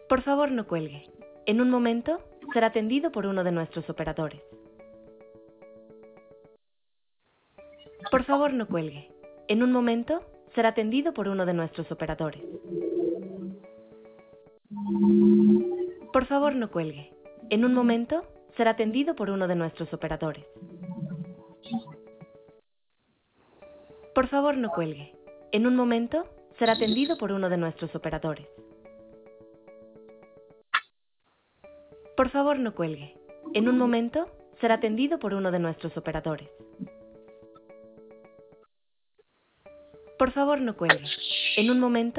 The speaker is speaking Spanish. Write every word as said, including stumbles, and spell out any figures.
Por favor, no cuelgue. En un momento será atendido por uno de nuestros operadores. Por favor, no cuelgue. En un momento será atendido por uno de nuestros operadores. Por favor, no cuelgue. En un momento será atendido por uno de nuestros operadores. Por favor, no cuelgue. En un momento será atendido por uno de nuestros operadores. Por favor, no cuelgue. En un momento será atendido por uno de nuestros operadores. Por favor, no cuelgue. En un momento